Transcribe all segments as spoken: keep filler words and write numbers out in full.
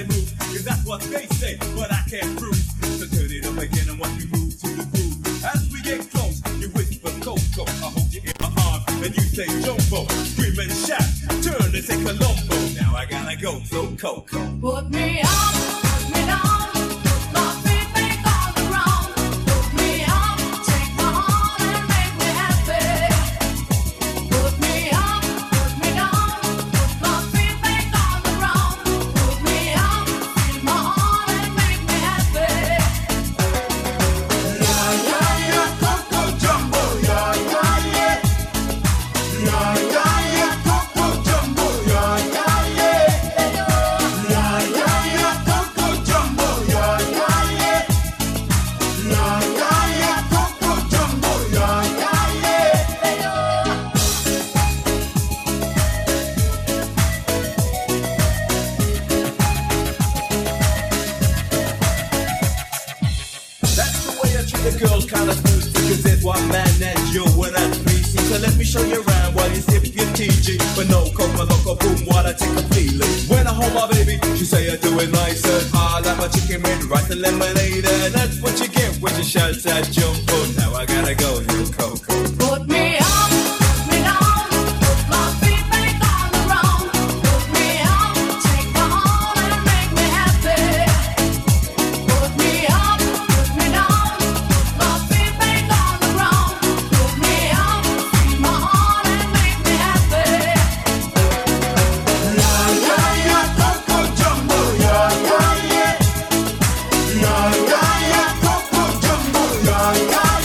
move, cause that's what they say, but I can't prove. So turn it up again and watch me move to the groove. As we get close, you whisper Coco, I hold you in my arms, and you say Jumbo, scream and shout, turn and say Colombo. Now I gotta go, so Coco. Put me up, put me down, put my feet back on the ground. Put me up, take my heart and make me happy. Put me up, put me down, put my feet back on the ground. Put me up, feel my heart and make me happy. Yeah, yeah, yeah, Coco Jumbo, yeah, yeah, yeah. Yeah, yeah, yeah, Coco Jumbo, yeah, yeah, yeah. Yeah, yeah, yeah, Coco Jumbo, yeah, yeah, yeah. Yeah, yeah, yeah, Coco Jumbo, yeah, yeah, yeah. That's the way I treat a girl, kinda smooth, because there's one man and you when I'm pleasing. So let me show you around while you sip your T G. But no coca loco boom while I take a feeling. When I hold my baby, she say I do it nicer. I like my chicken red, rice and lemonade. And that's what you get when you shout that Jumbo. Now I gotta go, you Coco. Put me up, put me down, put my feet back on the ground. Put me up, take my heart and make me happy. Put me up, put me down, put my feet back on the ground. Put me up, feel my heart and make me happy. Yeah, yeah, yeah, Coco Jumbo, yeah, yeah, yeah. Yeah, yeah, yeah, Coco Jumbo, yeah, yeah,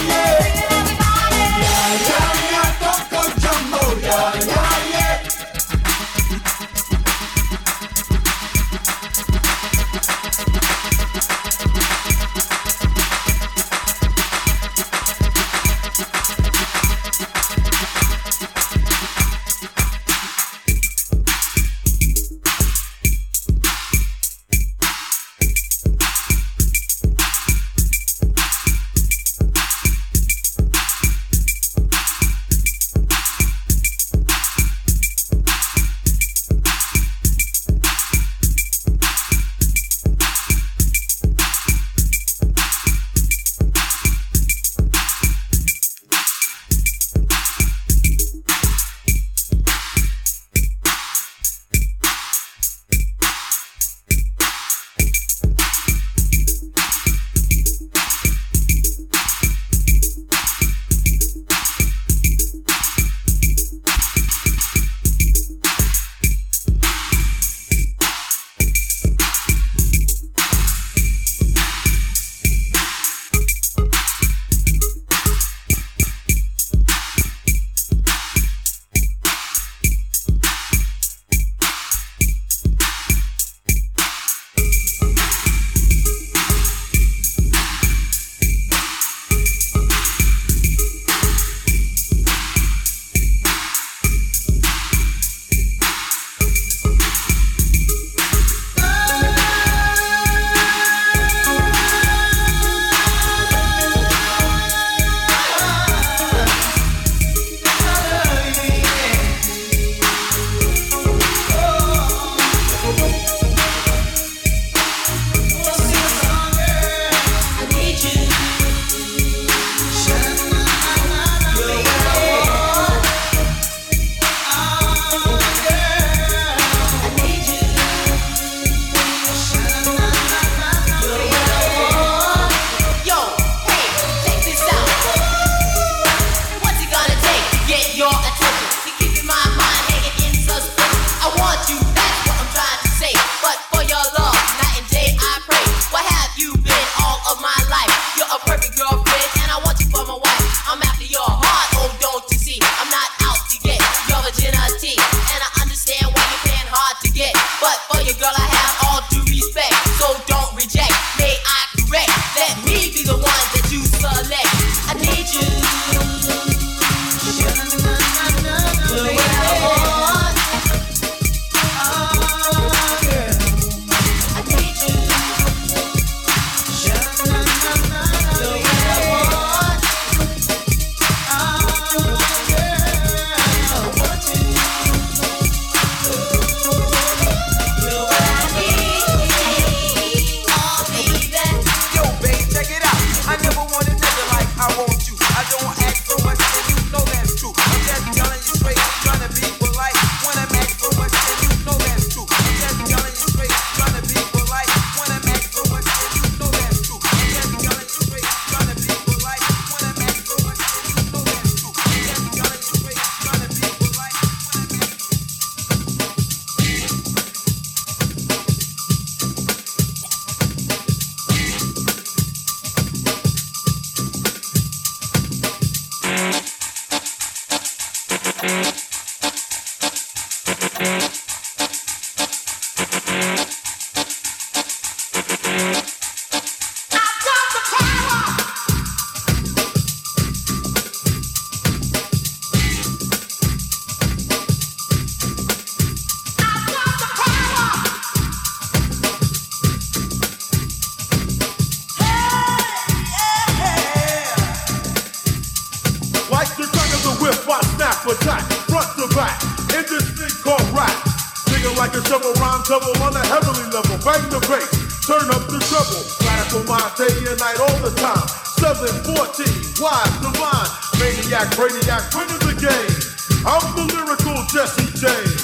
for tack, front to back, in this thing called rap. Singing like a shovel rhyme double on a heavenly level. Bang the bass, turn up the treble. Radical mind day and night all the time. seven fourteen, wise, divine, maniac, brainiac, winning the game. I'm the lyrical Jesse James.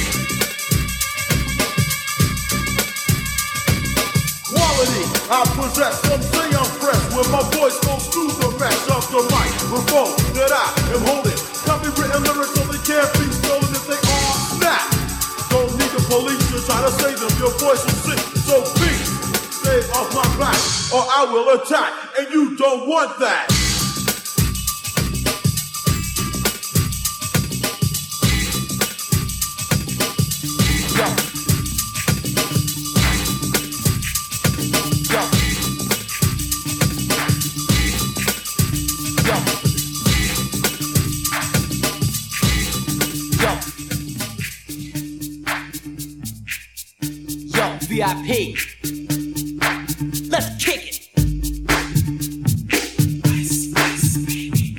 Quality I possess, some say I'm fresh. When my voice goes through the mesh of the microphone that I am holding. Copywritten lyrics so they can't be stolen if they all snap. Don't need the police to try to save them. Your voice will sing, so please stay off my back or I will attack, and you don't want that. Yo. Yo. Yo. Yo. Yo, V I P. Let's kick it. Ice, ice, baby.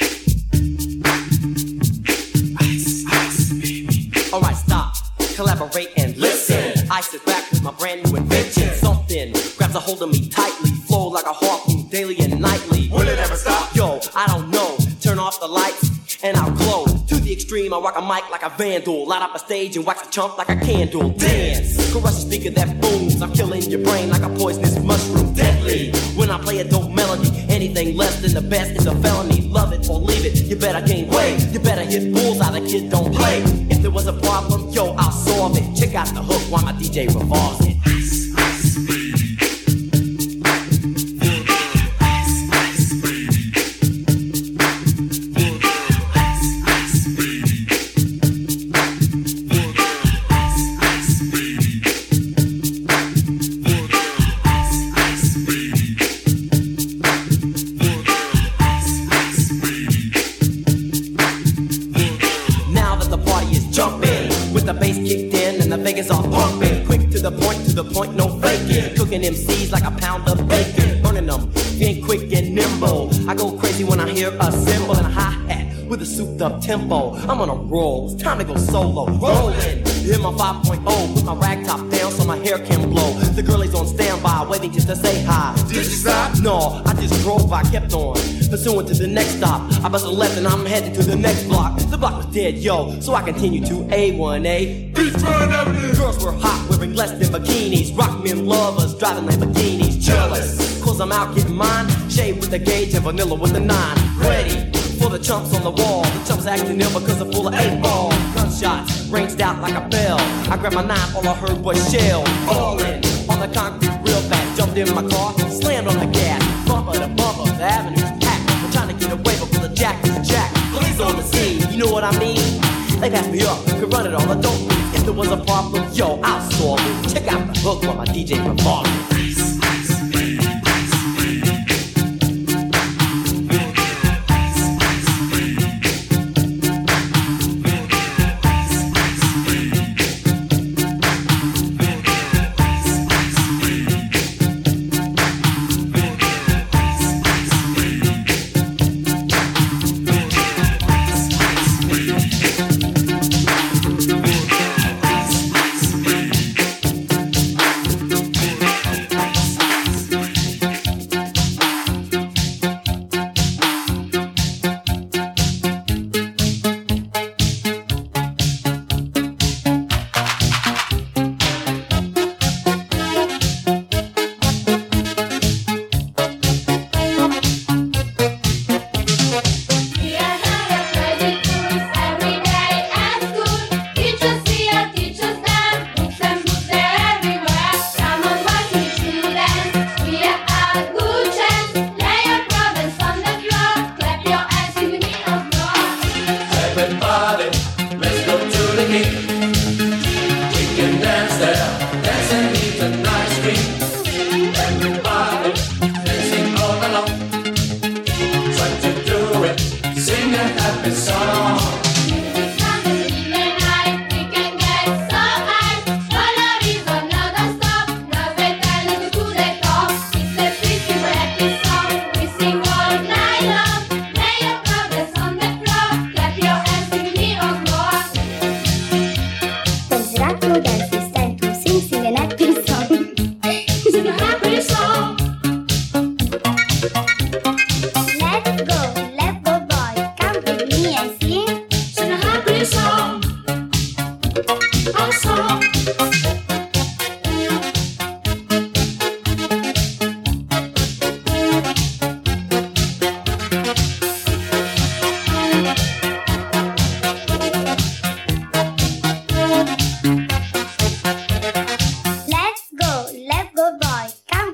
Ice, ice, baby. Alright, stop, collaborate and listen. I sit back with my brand new invention. Something grabs a hold of me tightly, flow like a harpoon daily and nightly. Will it ever stop? Yo, I don't know. Turn off the lights and I'll glow. To the extreme, I rock a mic like a vandal. Light up a stage and wax a chump like a candle. Dance, crush a speaker that booms. I'm killing your brain like a poisonous mushroom. Deadly, when I play a dope melody. Anything less than the best is a felony. Love it or leave it, you better gain weight. You better hit bullseye, the kid don't play. If there was a problem, yo, I'll solve it. Check out the hook while my D J revolves it. Ice, ice, baby. Point, no faking. Cooking M Cs like a pound of bacon. Burning them, being quick and nimble. I go crazy when I hear a cymbal and a hi-hat with a souped up tempo. I'm on a roll, it's time to go solo. Rolling, hit my five point oh. Put my rag top down so my hair can blow. The girlie's on standby, waiting just to say hi. Did you stop? No, I just drove by, kept on pursuing to the next stop. I bust a left and I'm heading to the next block. The block was dead, yo, so I continue to A one A. Beachfront Avenue. Girls were hot, wearing less than bikinis. Rock men lovers, driving Lamborghinis. Jealous, cause I'm out getting mine. Shade with the gauge and vanilla with the nine. Ready for the chumps on the wall. The chumps acting ill because I'm full of eight ball. Gunshots ranged out like a bell. I grabbed my knife, all I heard was shell. Falling on the concrete real fast. Jumped in my car, slammed on the gas. Bumper to bumper, the avenue's packed. I'm trying to get away before the jack is jacked. Police on the scene, you know what I mean? They passed me up, could run it all, I don't need. If there was a problem, yo, I'll solve it. Check out the hook while my D J revolves it.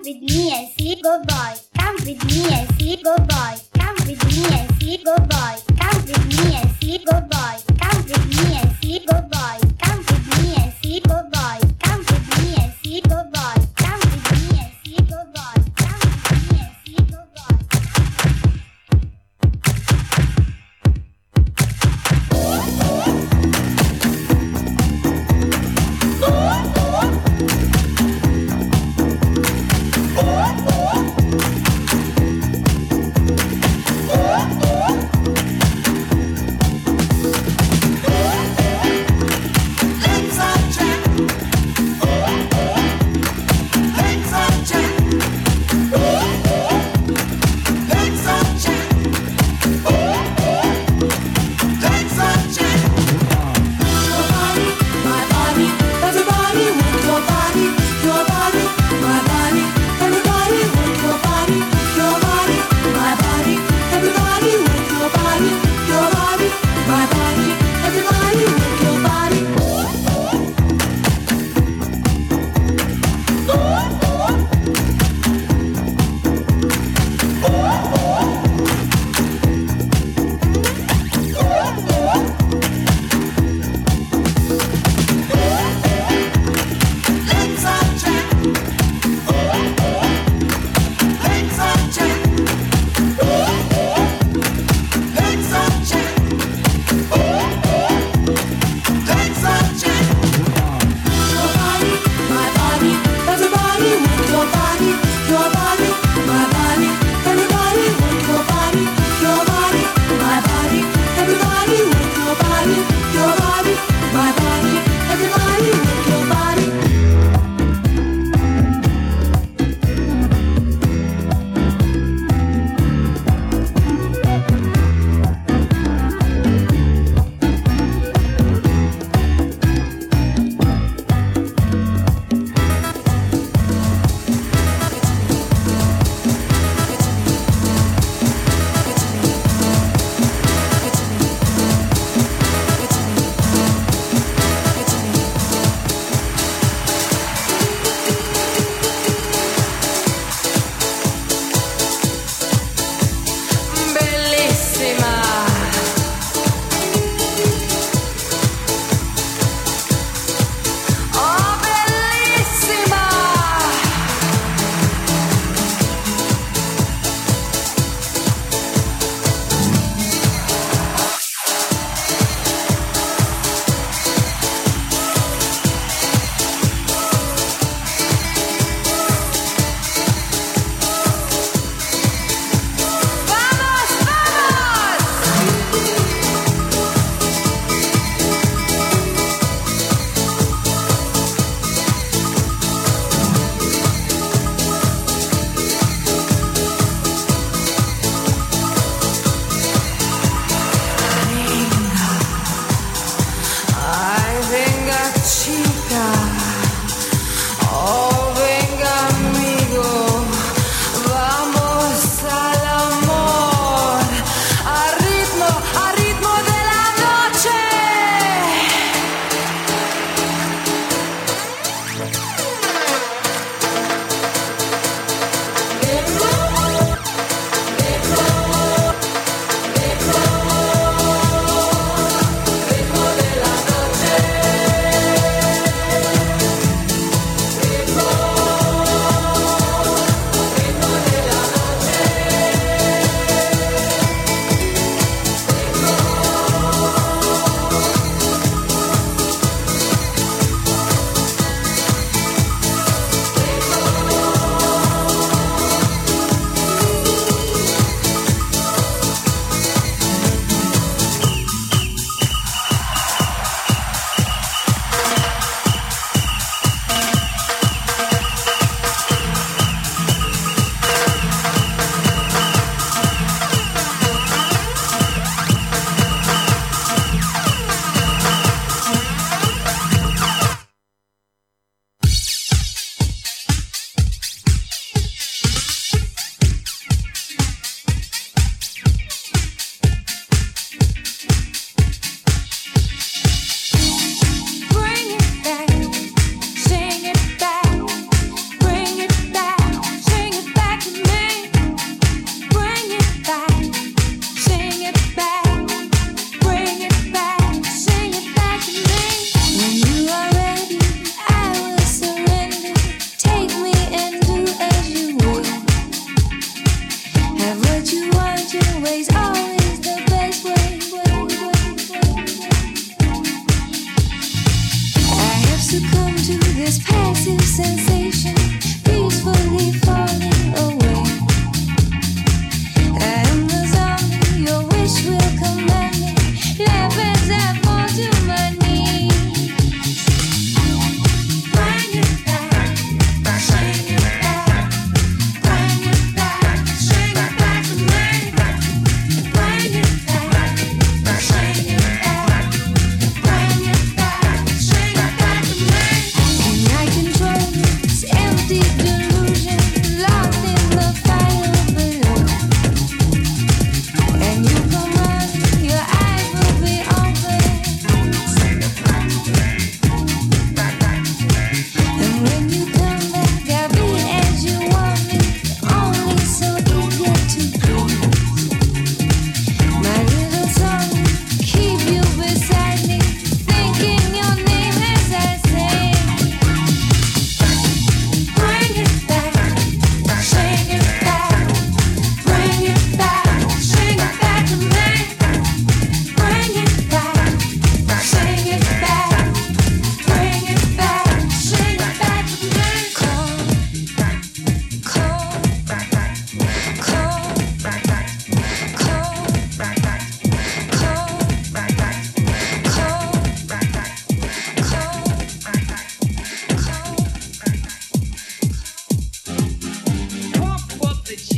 with me and see go boy. Come with me and see go boy. Come with me and see go boy. Come with me and see go boy. Come with me and see go boy. Come with me and see go boy. Come with me and see go boy. Come with me and see go boy. Come with me and see go boy.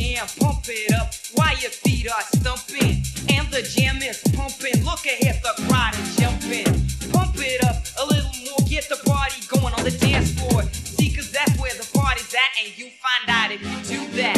jam, pump it up while your feet are stumping. And the jam is pumping, look ahead, the crowd is jumping. Pump it up a little more, get the party going on the dance floor. See, cause that's where the party's at, and you find out if you do that.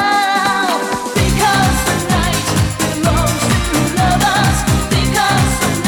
Because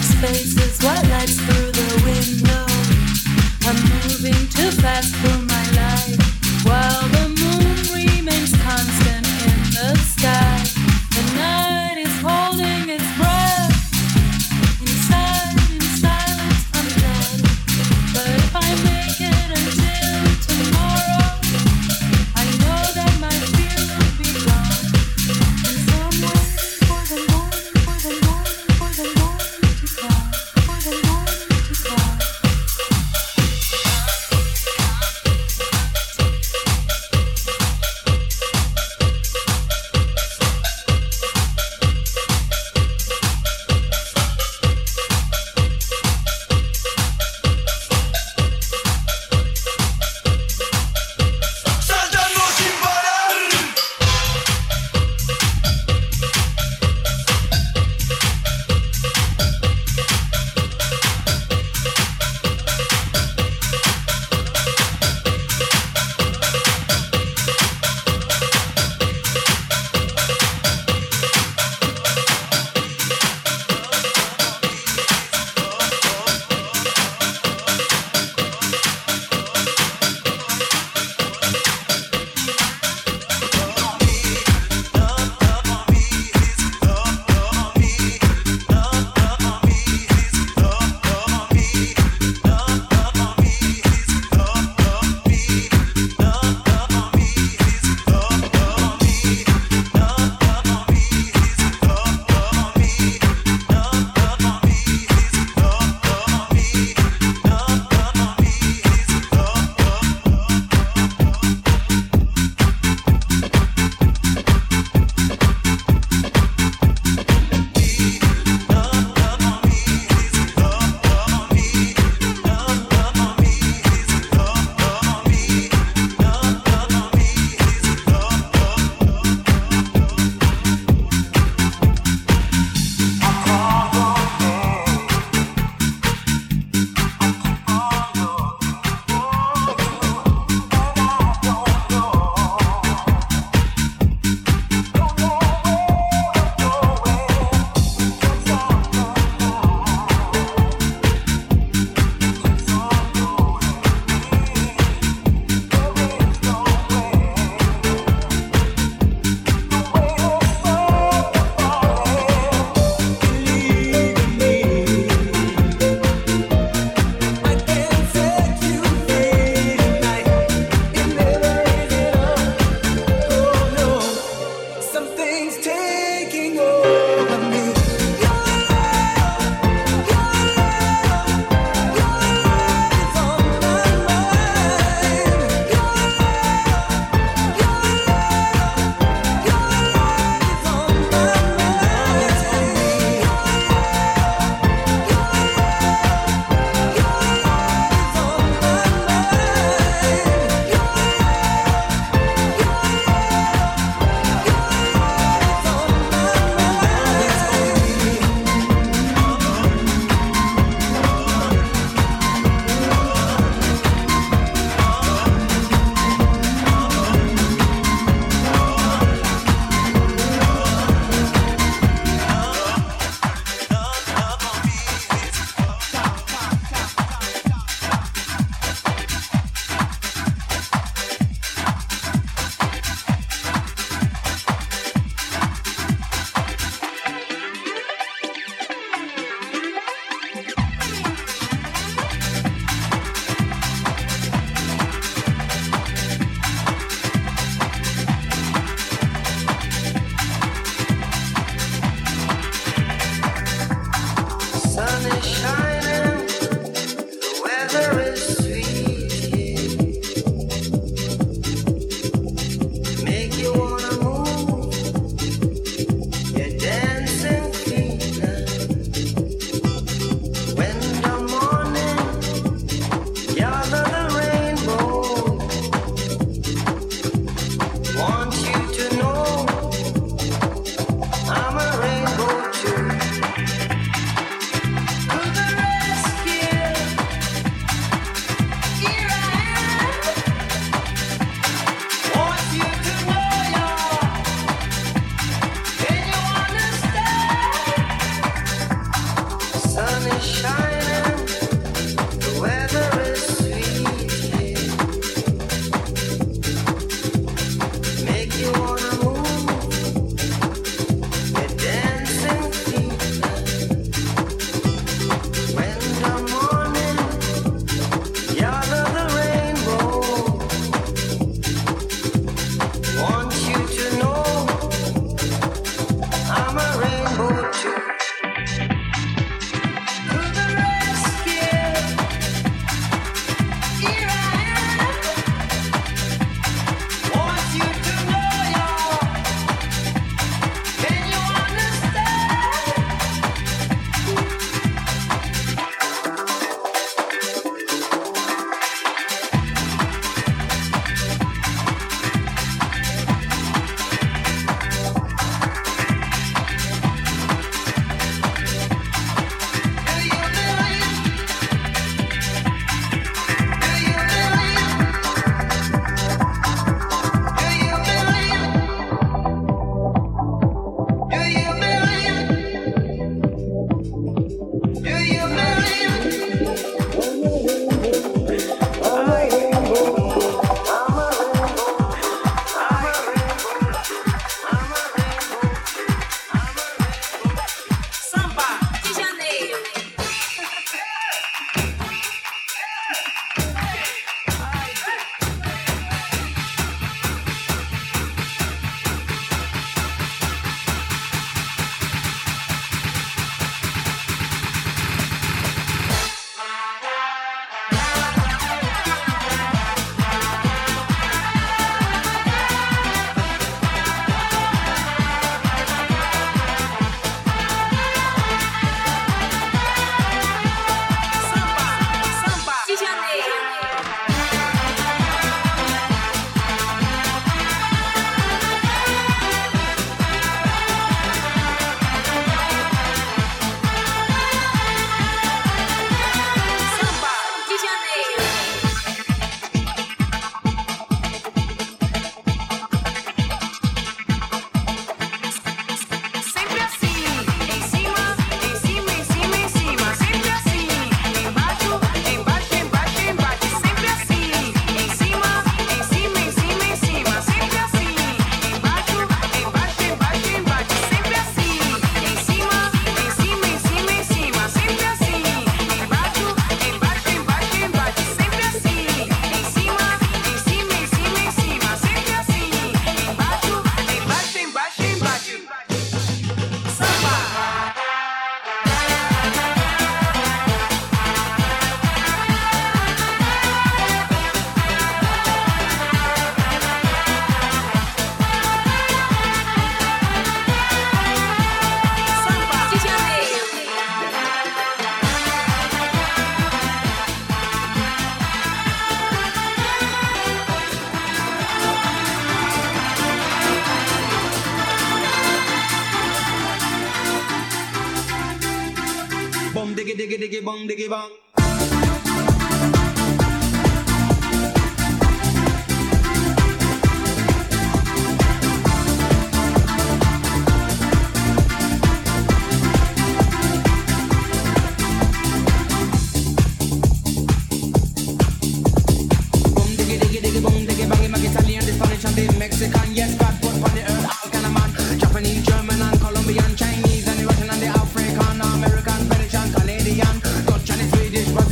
spaces, white lights through the window. I'm moving too fast for my life, while the moon remains constant in the sky. The night is holding its breath. Inside, in silence, I'm dead. But if I make it until tomorrow, I know that my fear will be gone. And so I'm waiting for the morning, for the morning, for the morning to come, for the morning to come. To the is shining, the weather is sweet here. Make you wanna move your dancing feet. When the morning, you're the rainbow. Want you to know I'm a rainbow too. To the rescue, here I am. Want you to know, y'all. Can you understand? Do you believe? Do you believe? Do you believe? Do you believe? Do you believe? I'm a rainbow. I'm a rainbow. I'm a rainbow. I'm a rainbow. I'm a rainbow. Samba de Janeiro. Samba de Janeiro. Samba de Janeiro. Sempre assim, em cima, em cima, em cima, em cima. Sempre assim, embaixo, embaixo, embaixo, embaixo. Sempre assim, em cima, em cima, em cima, em cima. Sempre assim, embaixo, embaixo, embaixo, embaixo. Sempre assim, em cima, em cima, em cima, em cima. Sempre assim, embaixo, embaixo, embaixo, embaixo. Sempre assim, em cima, em cima, em cima, em cima. Sempre assim, embaixo, embaixo, embaixo, embaixo. Samba. Samba de Janeiro. Bum diggy diggy diggy bong diggy bong. Bum diggy diggy diggy bong diggy bang. I'm Italian, the Spanish and the Mexican. Yes, God put on the earth all kind of man. Japanese, German and Colombian, Chinese and the Russian and the African, American, British and Canadian, Dutch and the Swedish, but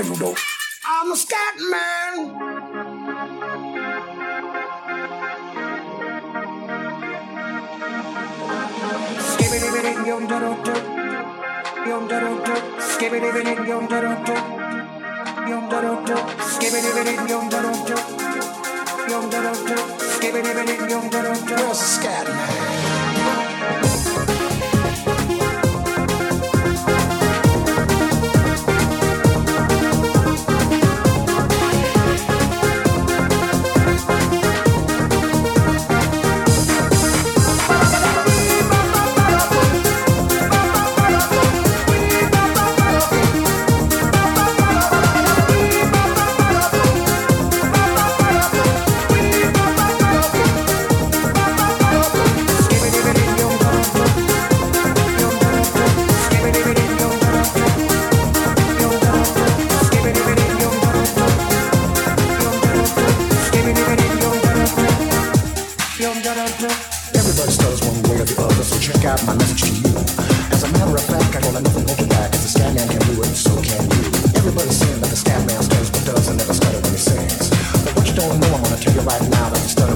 I'm a scat man. Where's the scat man? Everybody stutters one way or the other, so check out my message to you. As a matter of fact, I got nothing hold you back. If the scat man can do it, so can you. Everybody's saying that the scat man stutters but does and never stutter when he sings. But what you don't know, I'm gonna tell you right now that the stutter